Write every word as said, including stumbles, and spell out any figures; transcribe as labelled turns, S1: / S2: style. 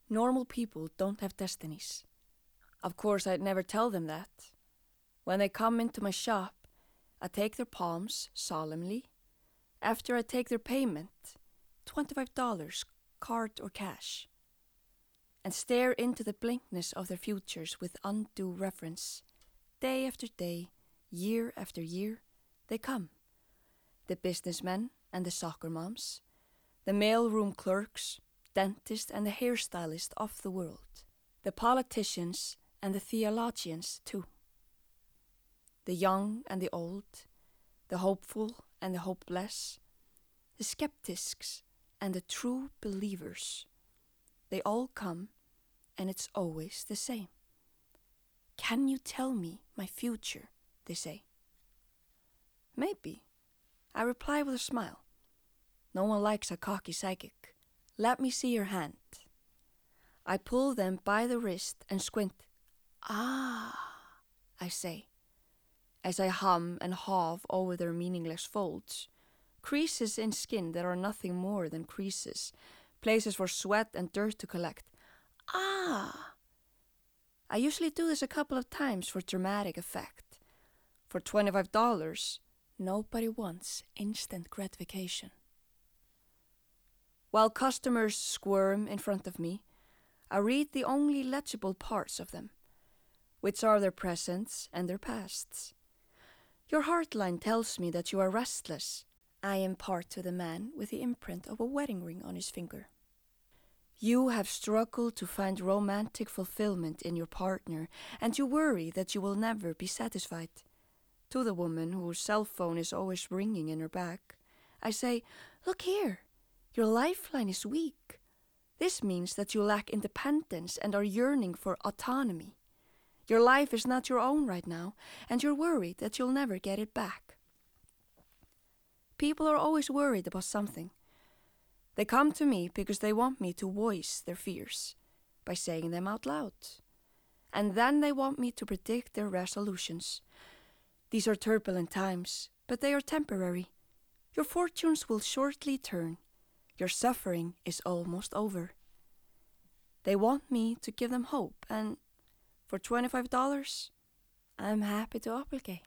S1: Normal people don't have destinies. Of course, I'd never tell them that. When they come into my shop, I take their palms solemnly. After I take their payment, twenty-five dollars, card or cash, and stare into the blankness of their futures with undue reverence. Day after day, year after year, they come. The businessmen and the soccer moms, the mailroom clerks, dentist and the hairstylist of the world, the politicians and the theologians too, the young and the old, the hopeful and the hopeless, the skeptics and the true believers. They all come, and it's always the same. Can you tell me my future, they say. Maybe, I reply with a smile. No one likes a cocky psychic. Let me see your hand. I pull them by the wrist and squint. Ah, I say, as I hum and haw over their meaningless folds, creases in skin that are nothing more than creases, places for sweat and dirt to collect. Ah! I usually do this a couple of times for dramatic effect. For twenty-five dollars, nobody wants instant gratification. While customers squirm in front of me, I read the only legible parts of them, which are their presents and their pasts. Your heartline tells me that you are restless. I impart to the man with the imprint of a wedding ring on his finger. You have struggled to find romantic fulfillment in your partner, and you worry that you will never be satisfied. To the woman whose cell phone is always ringing in her bag, I say, look here, your lifeline is weak. This means that you lack independence and are yearning for autonomy. Your life is not your own right now, and you're worried that you'll never get it back. People are always worried about something. They come to me because they want me to voice their fears by saying them out loud. And then they want me to predict their resolutions. These are turbulent times, but they are temporary. Your fortunes will shortly turn. Your suffering is almost over. They want me to give them hope, and for twenty-five dollars, I'm happy to obligate.